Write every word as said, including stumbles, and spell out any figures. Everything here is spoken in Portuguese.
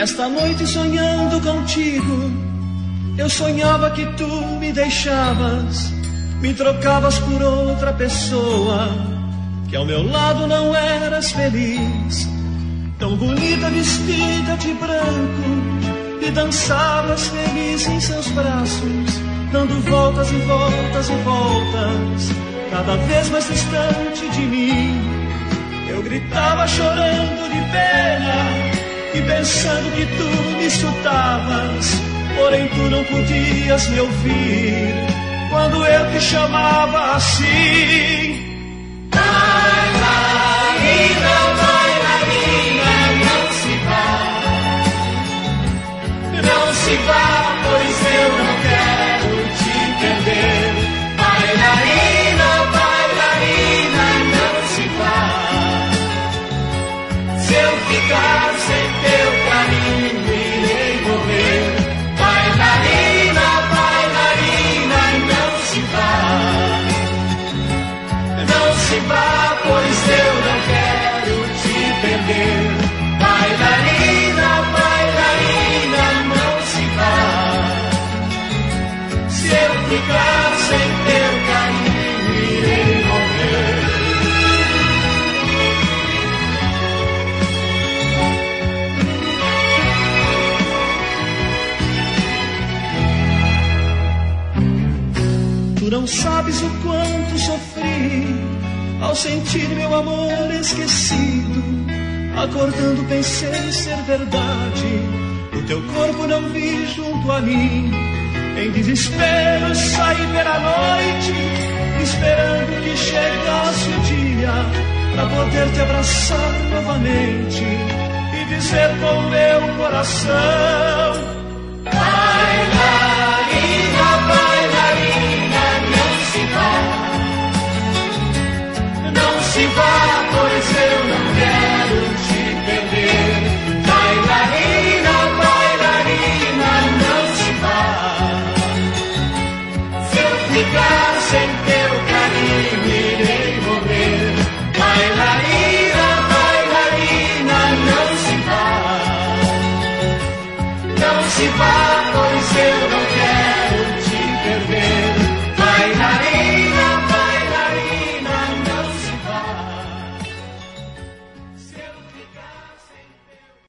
Esta noite sonhando contigo, eu sonhava que tu me deixavas, me trocavas por outra pessoa, que ao meu lado não eras feliz. Tão bonita vestida de branco, e dançavas feliz em seus braços, dando voltas e voltas e voltas, cada vez mais distante de mim. Eu gritava chorando de pena e pensando que tu me escutavas, porém tu não podias me ouvir quando eu te chamava assim. Bailarina, bailarina, não se vá, não se vá, pois eu não quero te perder. Bailarina, bailarina, não se vá, se eu ficar sem teu carinho irei morrer. Bailarina, bailarina, não se vá, não se vá, pois eu não quero te perder. Bailarina, bailarina, não se vá, se eu ficar sem teu carinho irei morrer. Tu não sabes o quanto sofri ao sentir meu amor esquecido. Acordando pensei ser verdade, o teu corpo não vi junto a mim. Em desespero saí pela noite, esperando que chegasse o dia pra poder te abraçar novamente e dizer com meu coração: